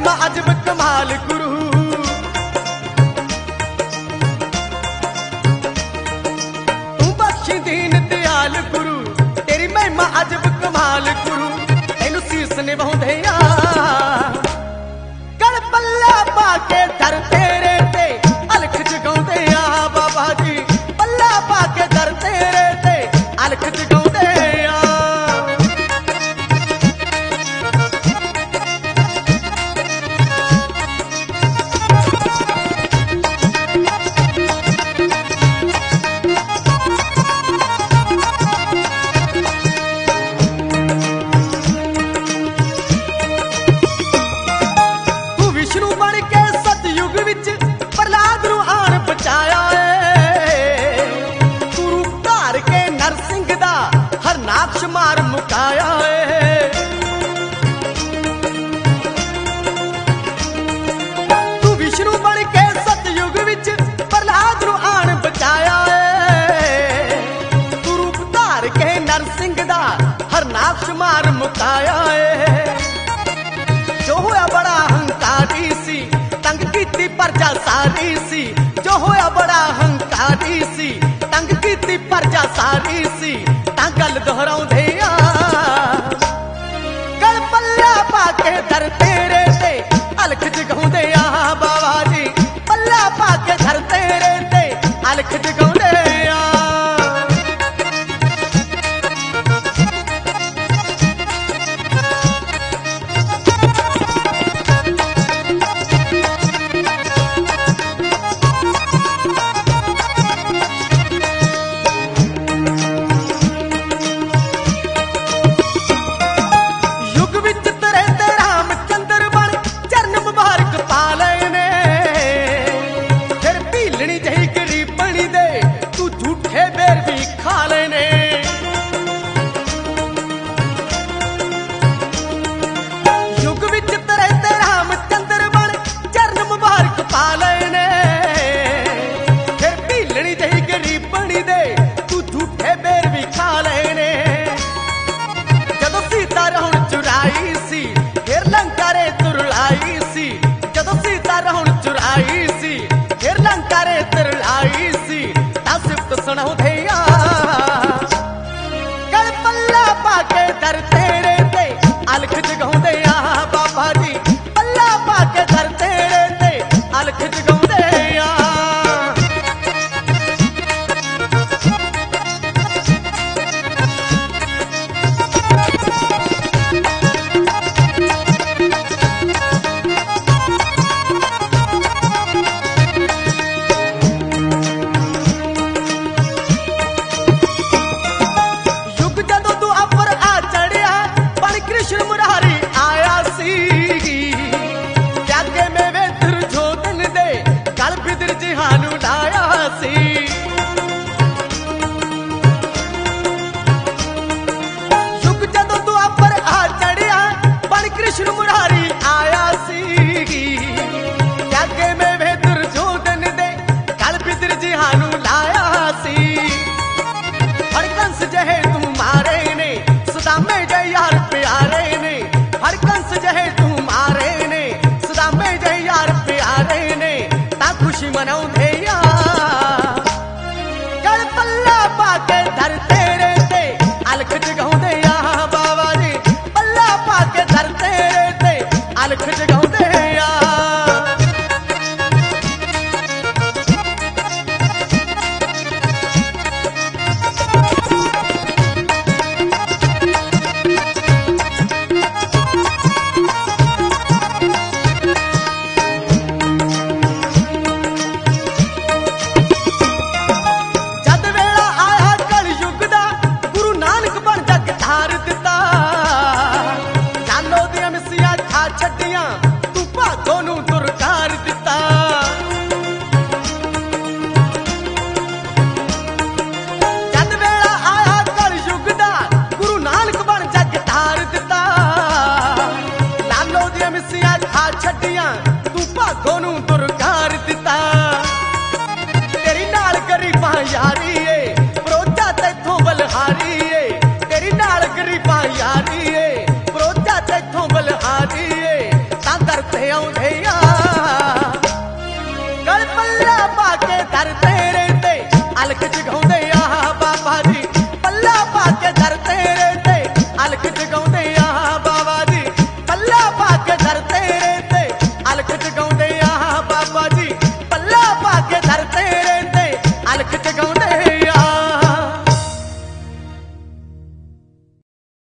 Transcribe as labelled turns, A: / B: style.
A: महिमा अजब कमाल गुरु। तू बख्शी दीन दयाल गुरु, तेरी महिमा अजब कमाल गुरु। तेनू सीस निभाउंदे आ गल पल्ला पाके दर तेरे ते अलख जगाउंदे आ बाबा जी। पल्ला पाके दर तेरे ते अलख जगाउंदे आ। मार मुकाया है तू विष्णु बन के सतयुग विच प्रहलाद नू आन बचाया है। तू रूप धार के नरसिंह दा हरनाक्ष मार मुकाया है। जो होया बड़ा हंकारी सी तंग कीती प्रजा सारी सी। जो होया बड़ा हंकारी सी तंग कीती प्रजा सारी सी। गल दोहराउंदे आ गल पल्ला पाके दर तेरे ते अलख जगाउंदे आ बाबा जी। पल्ला पाके दर तेरे ते अलख जगाउंदे आ। जदों सीता रहन चुराई सी फिर लंका रे तिरलाई सी सिफ्त सुनाउंदे आ गल पल्ला पाके दर तेरे ते अलख जगाउंदे आ बाबा जी। पल्ला पाके दर तेरे ते अलख जगाउंदे आ। कृष्ण मुरारी आया सी त्यागे में वे दुर्योधन दे कल बिदर जिहानू लाया सी। हर कंस जहे तू मारे ने सदा में जय यार प्यारे ने। हर कंस जहे तू मारे ने सदा में जय यार प्यारे ने। ता खुशी मनाउंदे आ गल पल्ला पाके दर तेरे ते अलख जगाउंदे आ बाबा जी। पल्ला पाके दर तेरे ते अलख जगाउंदे आ। जद वेला आया कल युग दा गुरु नानक बन जग धार दिता। जानो दियां मिसियां खा छड्डियां तू भागों नू